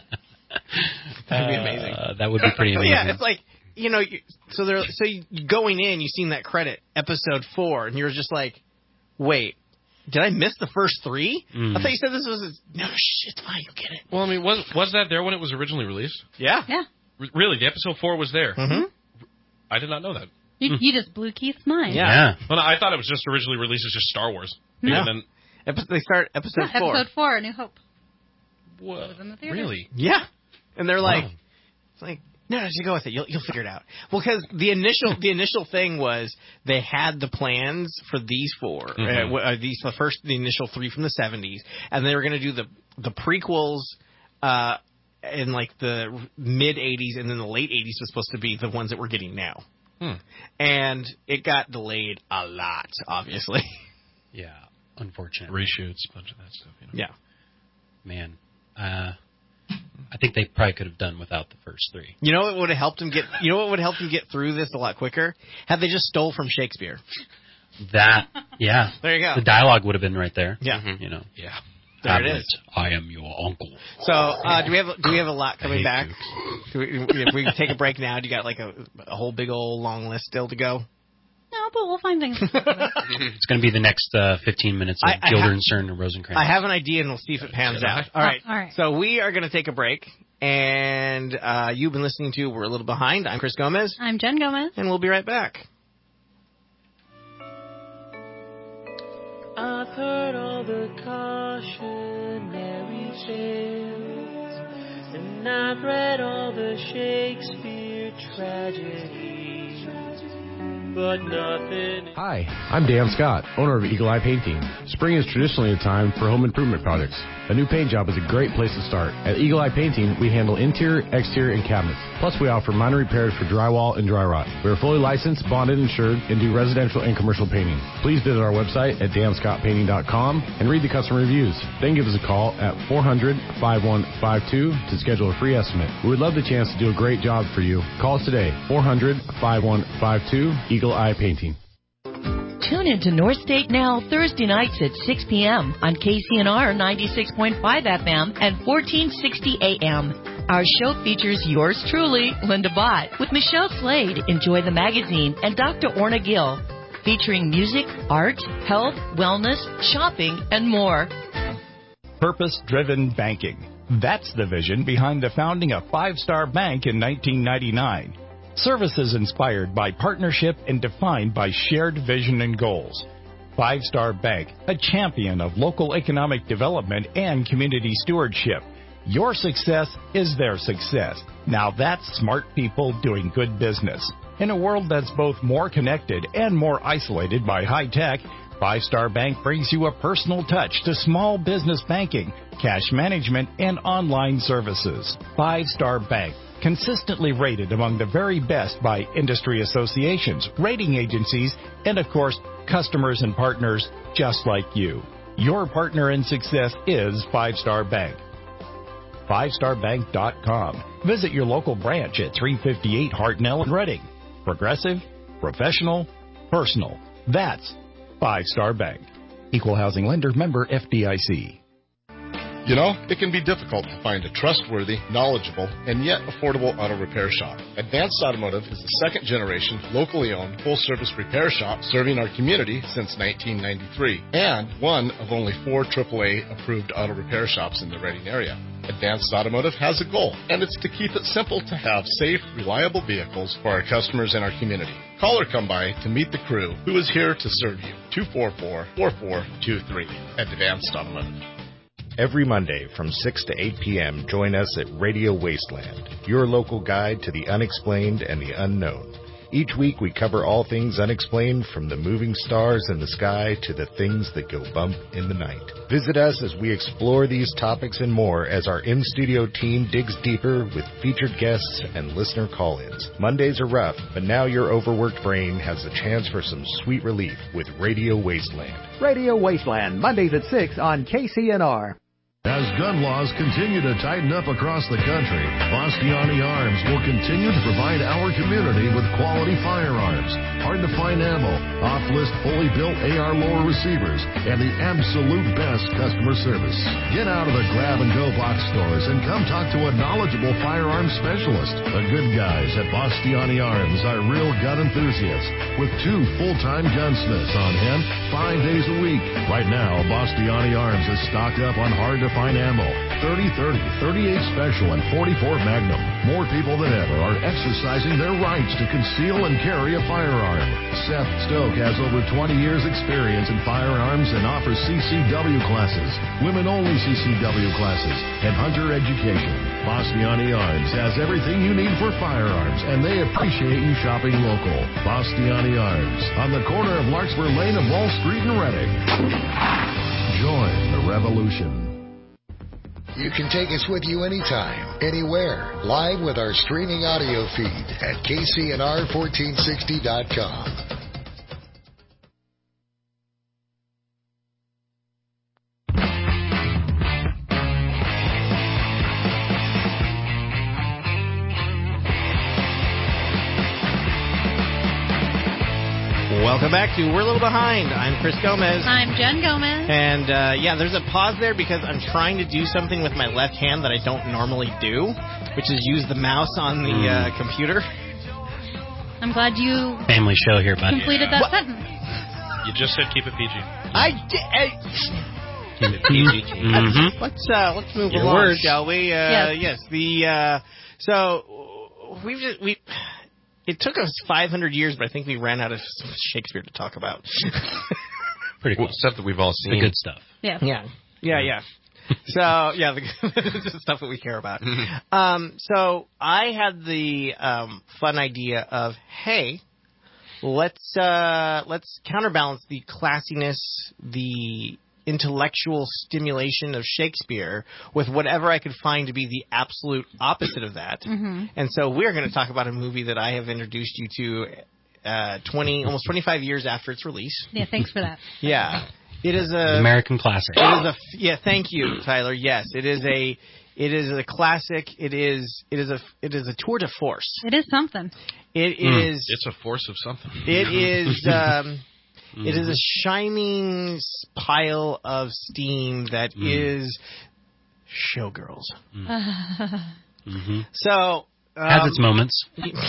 be amazing. That would be pretty amazing. Yeah, it's like, going in, you've seen that credit, episode 4, and you're just like, wait, did I miss the first 3? I thought you said this was... No, it's fine, you'll get it. Well, I mean, was that there when it was originally released? Yeah. Yeah. Really, the episode 4 was there? Mm-hmm. I did not know that. You just blew Keith's mind. Yeah. Well, no, I thought it was just originally released as just Star Wars. No. And then, they start episode 4. Episode 4, A New Hope. What? It was in the theater. Really? Yeah. And they're like, it's like, no, just go with it. You'll figure it out. Well, because the initial thing was they had the plans for these 4, the initial 3 from the 70s, and they were going to do the prequels in like the mid 80s, and then the late 80s was supposed to be the ones that we're getting now. And it got delayed a lot, obviously. Yeah, unfortunate. Reshoots, a bunch of that stuff. Yeah. Man, I think they probably could have done without the first 3. You know what would have helped him get? You know what would have helped him get through this a lot quicker? Had they just stole from Shakespeare. That, yeah. There you go. The dialogue would have been right there. Yeah. You know. Yeah. There it is. I am your uncle. So, do we have a lot coming back? If we take a break now, do you got like a whole big old long list still to go? No, but we'll find things. It's going to be the next 15 minutes of Guildenstern and Rosencrantz. I have an idea, and we'll see if it pans out. All right. All right. So we are going to take a break, and you've been listening to We're a Little Behind. I'm Chris Gomez. I'm Jen Gomez. And we'll be right back. I've heard all the cautionary tales, and I've read all the Shakespeare tragedies, but nothing... Hi, I'm Dan Scott, owner of Eagle Eye Painting. Spring is traditionally a time for home improvement projects. A new paint job is a great place to start. At Eagle Eye Painting, we handle interior, exterior, and cabinets. Plus, we offer minor repairs for drywall and dry rot. We are fully licensed, bonded, insured, and do residential and commercial painting. Please visit our website at danscottpainting.com and read the customer reviews. Then give us a call at 400-5152 to schedule a free estimate. We would love the chance to do a great job for you. Call us today, 400-5152, Eagle Eye Painting. Tune into North State Now Thursday nights at 6 p.m. on KCNR 96.5 FM and 1460 AM. Our show features yours truly, Linda Bott, with Michelle Slade, Enjoy the Magazine, and Dr. Orna Gill, featuring music, art, health, wellness, shopping, and more. Purpose-driven banking. That's the vision behind the founding of Five Star Bank in 1999. Services inspired by partnership and defined by shared vision and goals. Five Star Bank, a champion of local economic development and community stewardship. Your success is their success. Now that's smart people doing good business. In a world that's both more connected and more isolated by high tech, Five Star Bank brings you a personal touch to small business banking, cash management, and online services. Five Star Bank, consistently rated among the very best by industry associations, rating agencies, and of course, customers and partners just like you. Your partner in success is Five Star Bank. FiveStarBank.com. Visit your local branch at 358 Hartnell in Reading. Progressive, professional, personal. That's Five Star Bank. Equal housing lender, member FDIC. You know, it can be difficult to find a trustworthy, knowledgeable, and yet affordable auto repair shop. Advanced Automotive is the second-generation, locally owned, full-service repair shop serving our community since 1993, and one of only 4 AAA-approved auto repair shops in the Reading area. Advanced Automotive has a goal, and it's to keep it simple to have safe, reliable vehicles for our customers and our community. Call or come by to meet the crew who is here to serve you. 244-4423 at Advanced Automotive. Every Monday from 6 to 8 p.m., join us at Radio Wasteland, your local guide to the unexplained and the unknown. Each week we cover all things unexplained, from the moving stars in the sky to the things that go bump in the night. Visit us as we explore these topics and more as our in-studio team digs deeper with featured guests and listener call-ins. Mondays are rough, but now your overworked brain has a chance for some sweet relief with Radio Wasteland. Radio Wasteland, Mondays at 6 on KCNR. As gun laws continue to tighten up across the country, Bastiani Arms will continue to provide our community with quality firearms, hard-to-find ammo, off-list fully built AR lower receivers, and the absolute best customer service. Get out of the grab-and-go box stores and come talk to a knowledgeable firearms specialist. The good guys at Bastiani Arms are real gun enthusiasts with 2 full-time gunsmiths on hand 5 days a week. Right now, Bastiani Arms is stocked up on hard-to-find ammo, 30-30, 38 Special, and 44 Magnum. More people than ever are exercising their rights to conceal and carry a firearm. Seth Stoke has over 20 years experience in firearms and offers CCW classes, women-only CCW classes, and hunter education. Bastiani Arms has everything you need for firearms, and they appreciate you shopping local. Bastiani Arms, on the corner of Larkspur Lane and Wall Street in Reading. Join the revolution. You can take us with you anytime, anywhere, live with our streaming audio feed at KCNR1460.com. Welcome back to We're a Little Behind. I'm Chris Gomez. I'm Jen Gomez. And, there's a pause there because I'm trying to do something with my left hand that I don't normally do, which is use the mouse on the computer. I'm glad you family show here, buddy. Completed that sentence. You just said keep it PG. I did. Keep it PG. Mm-hmm. Let's move Your along, words. shall we? Yes. It took us 500 years, but I think we ran out of Shakespeare to talk about. Pretty cool stuff that we've all seen. The good stuff. Yeah. So, the stuff that we care about. So I had the fun idea of, hey, let's counterbalance the classiness, the intellectual stimulation of Shakespeare with whatever I could find to be the absolute opposite of that. Mm-hmm. And so we're going to talk about a movie that I have introduced you to almost 25 years after its release. Yeah, thanks for that. Yeah. It is An American classic. Thank you, Tyler. Yes, it is a classic. It is a tour de force. It is something. It's a force of something. It is it is a shining pile of steam that is Showgirls. Mm-hmm. So has its moments.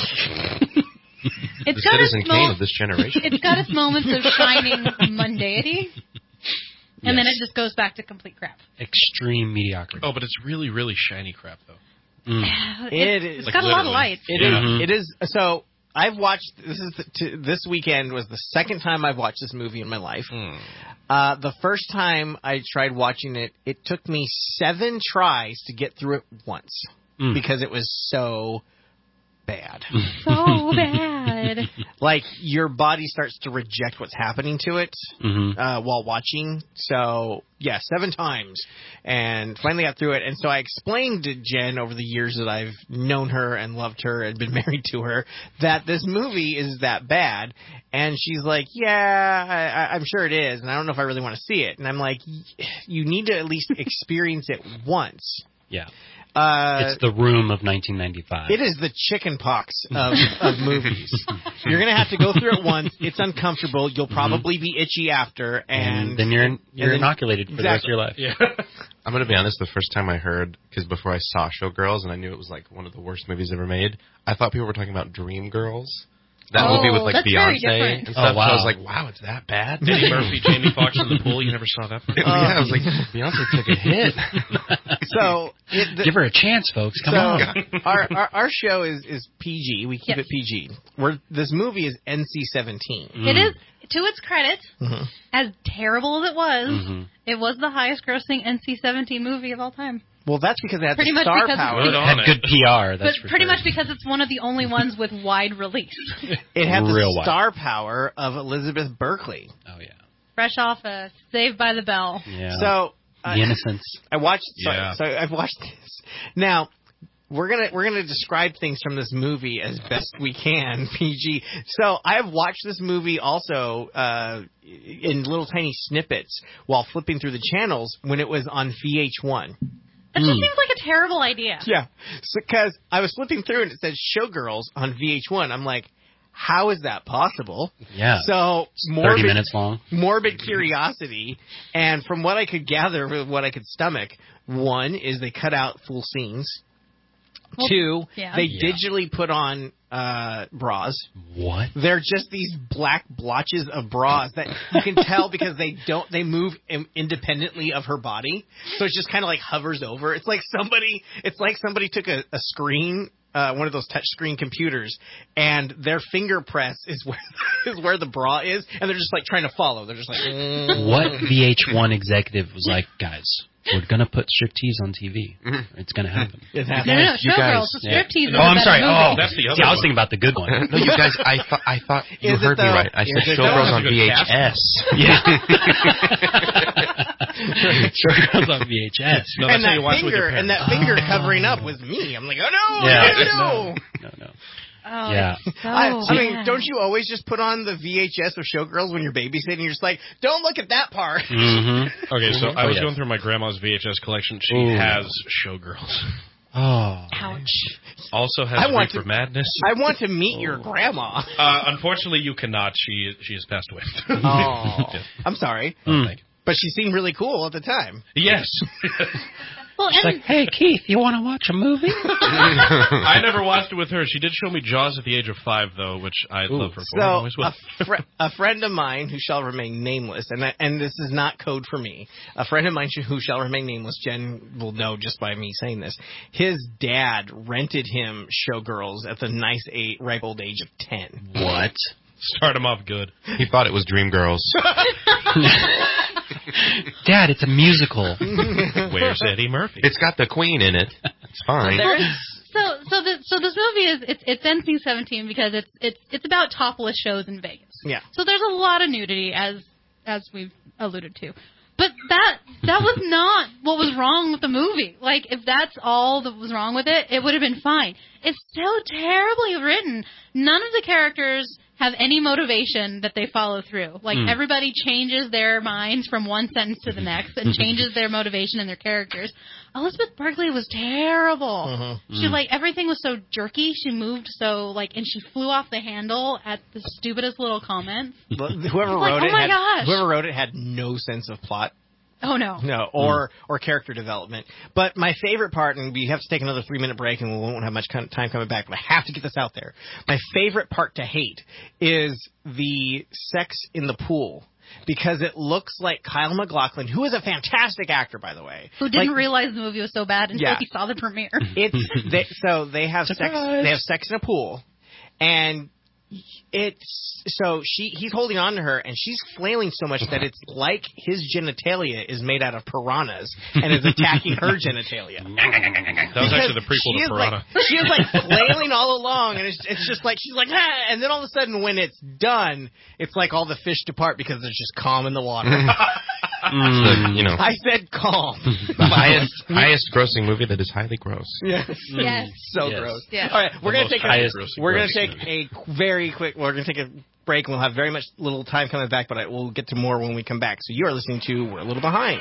The Citizen Kane of this generation. It's got its moments of shining mundanity. And then it just goes back to complete crap. Extreme mediocrity. Oh, but it's really, really shiny crap, though. It's got a lot of lights. It is. So I've watched. This weekend was the second time I've watched this movie in my life. The first time I tried watching it, it took me 7 tries to get through it once because it was so bad. So bad. God. Like, your body starts to reject what's happening to it while watching. So, yeah, 7 times. And finally got through it. And so I explained to Jen over the years that I've known her and loved her and been married to her that this movie is that bad. And she's like, yeah, I'm sure it is. And I don't know if I really want to see it. And I'm like, you need to at least experience it once. Yeah. It's The Room of 1995. It is the chicken pox of movies. You're going to have to go through it once. It's uncomfortable. You'll probably be itchy after. And then you're inoculated for the rest of your life. Yeah. I'm going to be honest, the first time I heard, because before I saw Showgirls and I knew it was like one of the worst movies ever made, I thought people were talking about Dreamgirls. That movie with like Beyonce and stuff. Wow. So I was like, wow, it's that bad? Eddie Murphy, Jamie Foxx in the pool. You never saw that? Yeah, I was like, Beyonce took a hit. So give her a chance, folks. Come on. Our show is PG. We keep it PG. This movie is NC-17. It is, to its credit, as terrible as it was the highest grossing NC-17 movie of all time. Well, that's because it had Pretty the much star because power. It had good PR. That's But pretty much because it's one of the only ones with wide release. It had the Real star power of Elizabeth Berkley. Oh, yeah. Fresh off Saved by the Bell. Yeah. So The Innocents. I watched. Yeah. So I've watched this. Now we're gonna describe things from this movie as best we can, PG. So I have watched this movie also in little tiny snippets while flipping through the channels when it was on VH1. That just seems like a terrible idea. Yeah, because I was flipping through and it says Showgirls on VH1. I'm like, how is that possible? Yeah. So 30 minutes long. Morbid curiosity, and from what I could gather, what I could stomach, one is they cut out full scenes. Well, 2, yeah. they digitally put on bras. What? They're just these black blotches of bras that you can tell because they move independently of her body. So it's just kind of like hovers over. It's like somebody took a screen, one of those touch screen computers, and their finger press is where the bra is, and they're just like trying to follow. They're just like, What VH1 executive was like, guys, we're gonna put striptease on TV. It's gonna happen. It happens. No, You guys- Showgirls. Striptease. Oh, I'm sorry. Oh, That's the other see, I was one. thinking about the good one. No, you guys, I thought you Is it heard me though? right. I Is said it Showgirls though? on VHS. Showgirls on VHS. No, and that's how you watch it with your and that parents. finger covering up was me. I'm like, oh no, Yeah. No. Oh, Yeah. it's so I mean, bad. don't you always just put on the VHS of Showgirls when you're babysitting? You're just like, don't look at that part. Mm-hmm. Okay, so I was yes. going through my grandma's VHS collection. She Ooh. has Showgirls. Oh. Ouch. Also has I want Reefer to- Madness. I want to meet your grandma. Unfortunately, you cannot. She has passed away. Oh, Yes. I'm sorry. Thank you. But she seemed really cool at the time. Yes. Well, It's and like, hey, Keith, you want to watch a movie? I never watched it with her. She did show me Jaws at the age of 5, though, which I love her for. So Always will. a friend of mine who shall remain nameless, and this is not code for me. A friend of mine who shall remain nameless, Jen will know just by me saying this. His dad rented him Showgirls at the nice ripe old age of 10. What? Start him off good. He thought it was Dreamgirls. Dad, it's a musical. Where's Eddie Murphy? It's got the Queen in it. It's fine. So this movie is it's NC-17 because it's about topless shows in Vegas. Yeah. So there's a lot of nudity as we've alluded to. But that was not what was wrong with the movie. Like, if that's all that was wrong with it, it would have been fine. It's so terribly written. None of the characters have any motivation that they follow through. Like, everybody changes their minds from one sentence to the next and changes their motivation and their characters. Elizabeth Berkley was terrible. She, like, everything was so jerky. She moved so, like, and she flew off the handle at the stupidest little comments. Whoever Like, wrote oh it, my gosh. whoever wrote it had no sense of plot. Oh, no. No, or character development. But my favorite part, and we have to take another 3-minute break, and we won't have much time coming back, but I have to get this out there. My favorite part to hate is the sex in the pool. Because it looks like Kyle MacLachlan, who is a fantastic actor, by the way. Who didn't realize the movie was so bad until he saw the premiere. So they have sex. They have sex in a pool, and He's holding on to her, and she's flailing so much that it's like his genitalia is made out of piranhas and is attacking her genitalia. That was actually the prequel to Piranha. She is like flailing all along, and it's just like she's like, ah! And then all of a sudden, when it's done, it's like all the fish depart because there's just calm in the water. I said calm. The highest grossing movie that is highly gross. Yes. Yes. So Yes. gross. Yes. All right, we're going to take grossing a very quick. We're going to take a break, and we'll have very much little time coming back, but we'll get to more when we come back. So you are listening to We're a Little Behind.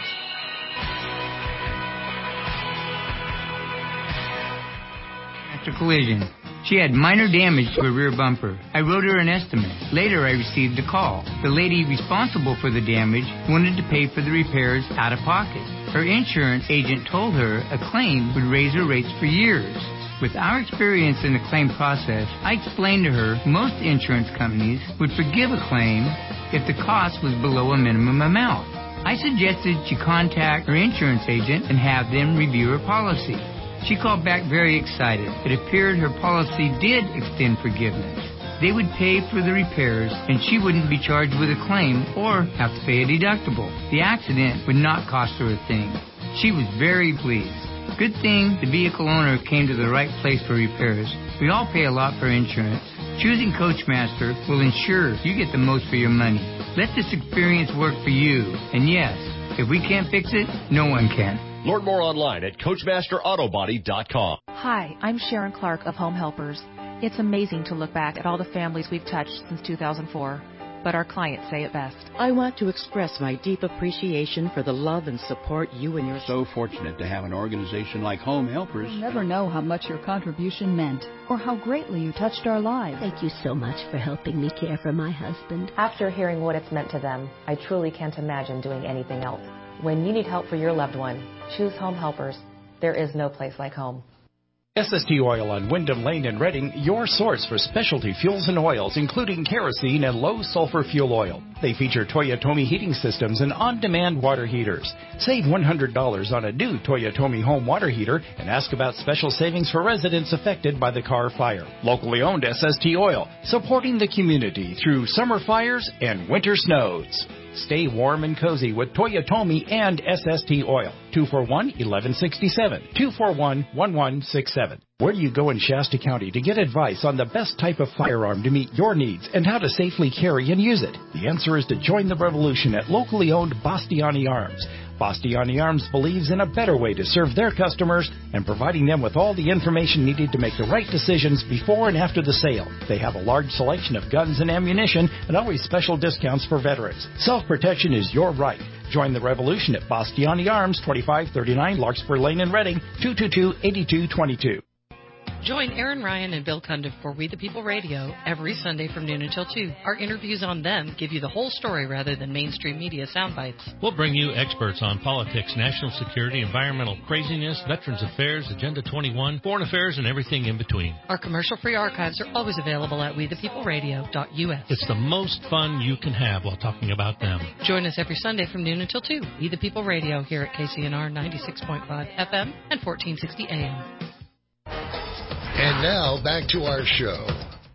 After collision. She had minor damage to her rear bumper. I wrote her an estimate. Later, I received a call. The lady responsible for the damage wanted to pay for the repairs out of pocket. Her insurance agent told her a claim would raise her rates for years. With our experience in the claim process, I explained to her most insurance companies would forgive a claim if the cost was below a minimum amount. I suggested she contact her insurance agent and have them review her policy. She called back very excited. It appeared her policy did extend forgiveness. They would pay for the repairs, and she wouldn't be charged with a claim or have to pay a deductible. The accident would not cost her a thing. She was very pleased. Good thing the vehicle owner came to the right place for repairs. We all pay a lot for insurance. Choosing Coachmaster will ensure you get the most for your money. Let this experience work for you. And yes, if we can't fix it, no one can. Learn more online at CoachmasterAutobody.com. Hi, I'm Sharon Clark of Home Helpers. It's amazing to look back at all the families we've touched since 2004, but our clients say it best. I want to express my deep appreciation for the love and support you and your... So fortunate to have an organization like Home Helpers. You'll never know how much your contribution meant or how greatly you touched our lives. Thank you so much for helping me care for my husband. After hearing what it's meant to them, I truly can't imagine doing anything else. When you need help for your loved one, choose Home Helpers. There is no place like home. SST Oil on Wyndham Lane in Reading, your source for specialty fuels and oils, including kerosene and low-sulfur fuel oil. They feature Toyotomi heating systems and on-demand water heaters. Save $100 on a new Toyotomi home water heater and ask about special savings for residents affected by the Carr fire. Locally owned SST Oil, supporting the community through summer fires and winter snows. Stay warm and cozy with Toyotomi and SST Oil. 241-1167. 241-1167. Where do you go in Shasta County to get advice on the best type of firearm to meet your needs and how to safely carry and use it? The answer is to join the revolution at locally owned Bastiani Arms. Bastiani Arms believes in a better way to serve their customers and providing them with all the information needed to make the right decisions before and after the sale. They have a large selection of guns and ammunition and always special discounts for veterans. Self-protection is your right. Join the revolution at Bastiani Arms, 2539 Larkspur Lane in Reading, 222-8222. Join Aaron Ryan and Bill Cundiff for We the People Radio every Sunday from noon until 2. Our interviews on them give you the whole story rather than mainstream media sound bites. We'll bring you experts on politics, national security, environmental craziness, Veterans Affairs, Agenda 21, foreign affairs, and everything in between. Our commercial-free archives are always available at wethepeopleradio.us. It's the most fun you can have while talking about them. Join us every Sunday from noon until 2. We the People Radio here at KCNR 96.5 FM and 1460 AM. And now, back to our show.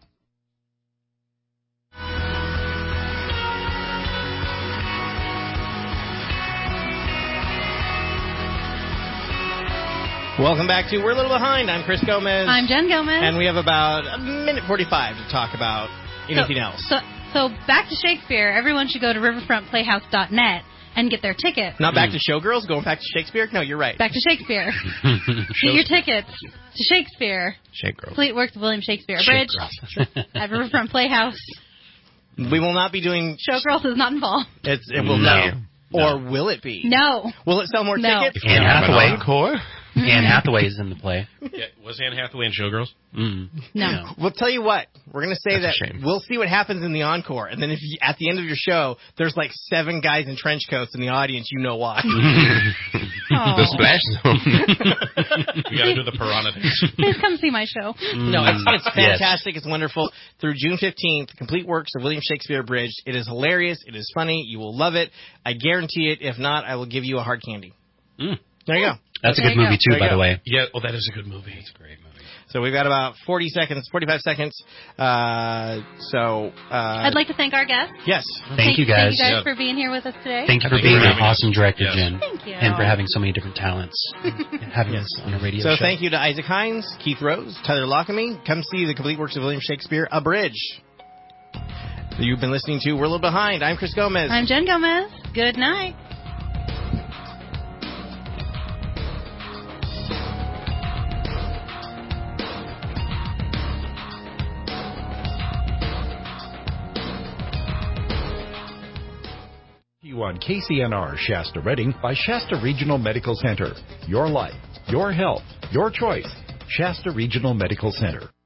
Welcome back to We're a Little Behind. I'm Chris Gomez. I'm Jen Gomez. And we have about a minute 45 to talk about anything else. So back to Shakespeare. Everyone should go to riverfrontplayhouse.net and get their ticket. Not back to Showgirls, going back to Shakespeare? No, you're right. Back to Shakespeare. Get your tickets to Shakespeare. Shakegirls. Complete works of William Shakespeare. Bridge at Riverfront Playhouse. We will not be doing... Showgirls is not involved. It will not. Or will it be? No. Will it sell more tickets? Anne Hathaway. Anne Hathaway is in the play. Yeah, was Anne Hathaway in Showgirls? No. We'll tell you what. We're going to say that we'll see what happens in the encore. And then if you, at the end of your show, there's like 7 guys in trench coats in the audience, you know why. The splash zone. You got to do the piranha dance. Please come see my show. No, it's fantastic. Yes. It's wonderful. Through June 15th, complete works of William Shakespeare Abridged. It is hilarious. It is funny. You will love it. I guarantee it. If not, I will give you a hard candy. There you go. That's a good movie, too, by the way. Yeah, that is a good movie. It's a great movie. So we've got about 45 seconds. I'd like to thank our guests. Yes. Thank you guys. Thank you guys for being here with us today. Thank you for being an awesome director, Jen. Thank you. And for having so many different talents and having us on a radio show. So thank you to Isaac Hines, Keith Rose, Tyler Lockamy. Come see the complete works of William Shakespeare, Abridged. You've been listening to We're a Little Behind. I'm Chris Gomez. I'm Jen Gomez. Good night. You on KCNR Shasta Redding by Shasta Regional Medical Center. Your life, your health, your choice. Shasta Regional Medical Center.